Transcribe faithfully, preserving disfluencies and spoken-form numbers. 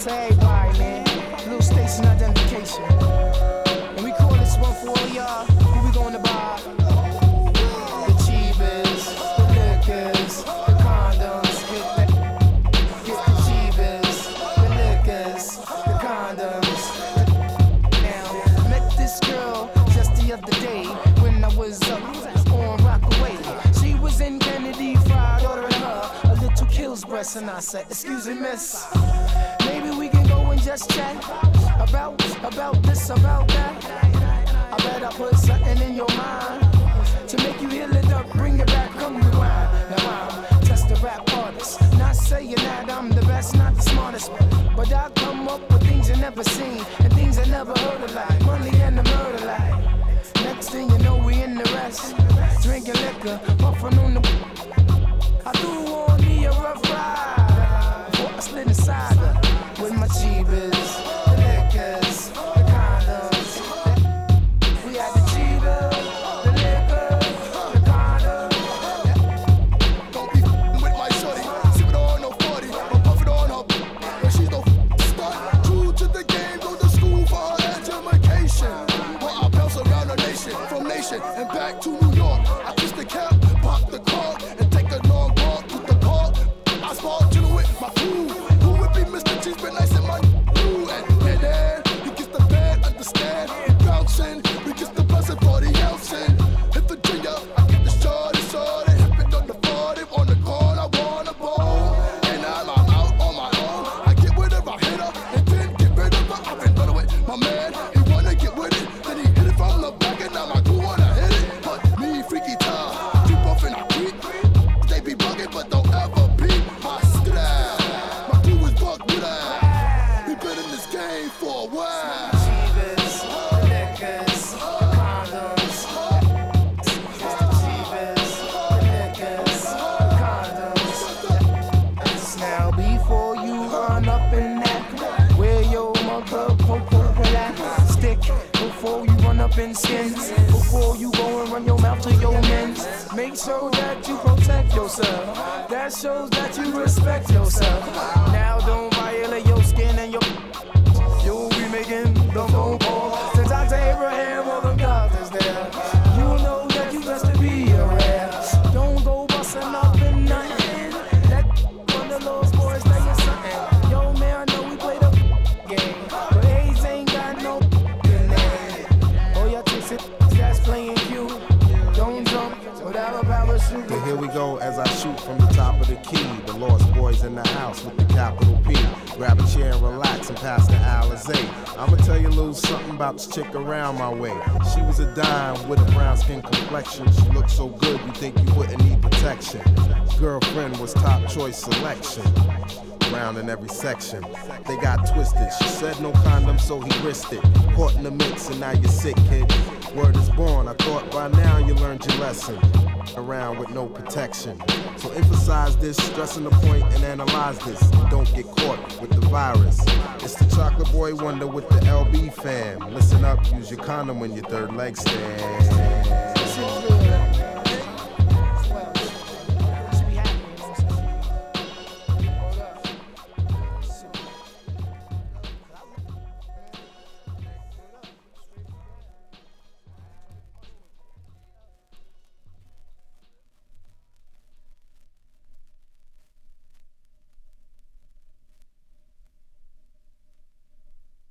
to everybody, man. Little station identification. And we call this one for all y'all. Who we gonna buy? The Chivas, the liquors, the condoms. Get the, get the Chivas, the liquors, the condoms. Now, met this girl just the other day when I was up on Rockaway. She was in Kennedy Fried, ordering her a little Kills breast, and I said, excuse me, miss, maybe we can go and just chat about, about this, about that. I bet I put something in your mind to make you heal it up, bring it back, come rewind. Now I'm just a rap artist, not saying that I'm the best, not the smartest, but I come up with things you never seen and things I never heard of, like money and the murder, like. Next thing you know, we in the rest, drinking liquor, puffing on the. I threw on me a rough ride before I slid inside her with my Chivas, the liquors, the condoms. We had the Chivas, the liquors, the condoms. Don't be f***ing with my shorty, sip it on no forty, but puff it on her, but she's no f***ing stud. True to the game, go to school for her education. While I bounce around the nation, from nation and back to New York. I kiss the cap, pop the car, and take a long walk with the car. I spar chillin' with my crew. Who would be Mister Cheese, been nice in my crew. And and then he gets the bad, understand. We bouncing, we get the blessing for the Elsin. In Virginia, I get the shorty, shorty. Hip it on the forty, on the corner, I want a bone. And now I'm out on my own. I get with her, I hit her, and then get rid of her. I've been running with my man. He wanna get with it, then he hit it from the back, and now my crew wanna hit it. But me, freaky time, keep off and I creep. They be bugging, but don't ever beat my style. My crew is bugged with that. We been in this game for a while. Chivas, the liquors, the condoms. It's the Chivas, the liquors, the condoms. Now before you run up in that, where your mother popo that stick. Before you run up in skins, before you go and run your mouth to your men's, make sure that you protect yourself. That shows that you respect yourself. Now don't violate your skin and your. You'll be making the phone call to Doctor Abraham or the doctors there. You know that you best to be aware. Don't go busting up in nothing. Let one of those boys tell you something. Yo, man, I know we play the game, but AIDS ain't got no name. Oh, y'all chicks it, that's playing cute. Don't jump without a parachute. But here we go as I shoot from the top of the key. The Lost Boys in the house with the capital P. Grab a chair and relax and pass the Alizé. I'ma tell you a little something about this chick around my way. She was a dime with a brown skin complexion. She looked so good you think you wouldn't need protection. Girlfriend was top choice selection. Round in every section. They got twisted. She said no condom, so he risked it. Caught in the mix and now you're sick, kid. Word is born. I thought by now you learned your lesson. Around with no protection. So emphasize this, stressing the point and analyze this. Don't get caught with the virus. It's the Chocolate Boy Wonder with the L B fam. Listen up, use your condom when your third leg stand.